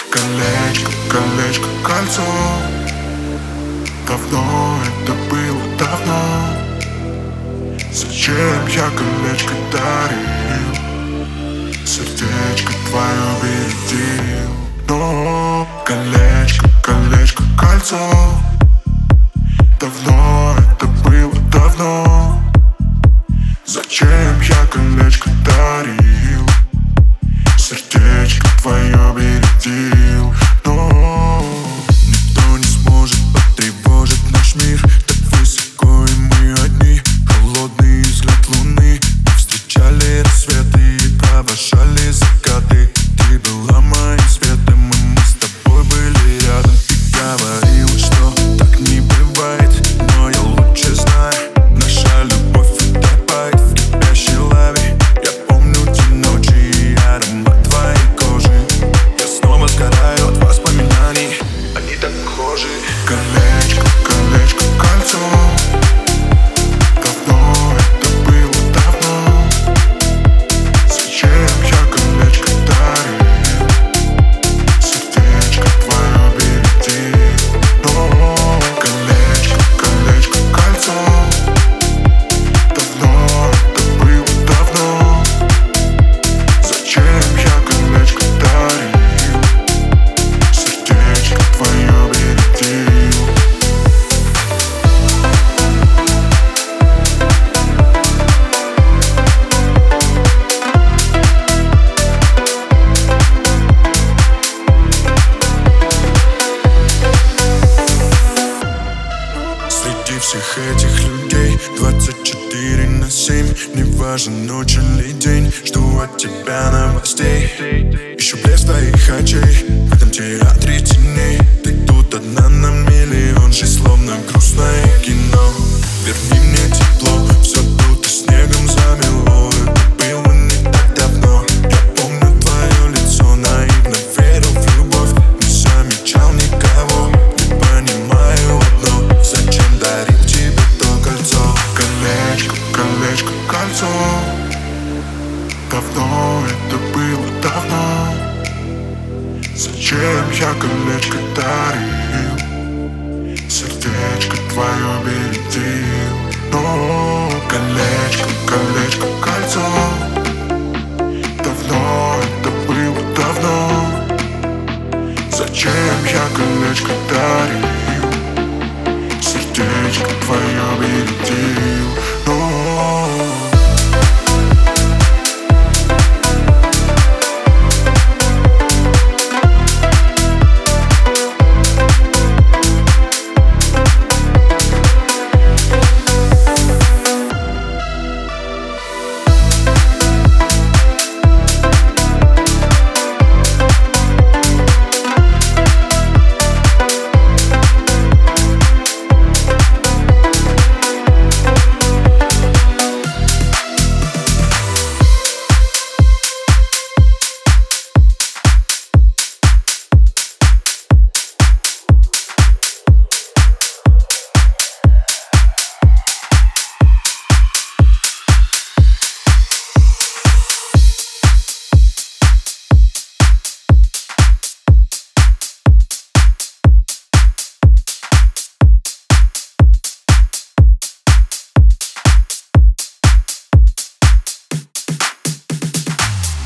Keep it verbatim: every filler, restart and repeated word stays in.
Колечко, колечко, кольцо. Давно это было, давно. Зачем я колечко дарил? Сердечко твое бередил. Но колечко, колечко, кольцо. Давно это было, давно. Зачем я колечко дарил? Сердечко твое бередил. Но никто не сможет потревожить наш мир. Так высоко, и мы одни. Холодный взгляд луны. Мы встречали рассветы и провожали закаты. Ты была моим светом, и мы с тобой были рядом. Ты говорила, что так не бывает, но я лучше знаю. Наша любовь утопает в кипящей лаве. Я помню те ночи и аромат твоей кожи. Я снова сгораю от воспоминаний, они так похожи. Колечко, колечко, кольцо. Давно это было, давно. Зачем я колечко дарил? Сердечко твое бередил. Но колечко, колечко, кольцо. Давно это было, давно. Зачем я колечко дарил? Сердечко твое бередил. Среди всех этих людей двадцать четыре на семь. Не важен ночь или день, жду от тебя новостей. Ищу блеск твоих очей в этом театре теней. Ты тут одна на миллион, жизнь словно грустное кино. Верни мне тепло, все тут и снегом замело. Это было не так давно. Я помню твое лицо, наивно верил в любовь. Не замечал никого, не понимаю одно. Зачем дарил тебе то кольцо? Колечко, колечко, кольцо. Давно это было, давно. Зачем я колечко дарил? Сердечко твое бередил. Но колечко, колечко, кольцо. Давно это было, давно. Зачем я колечко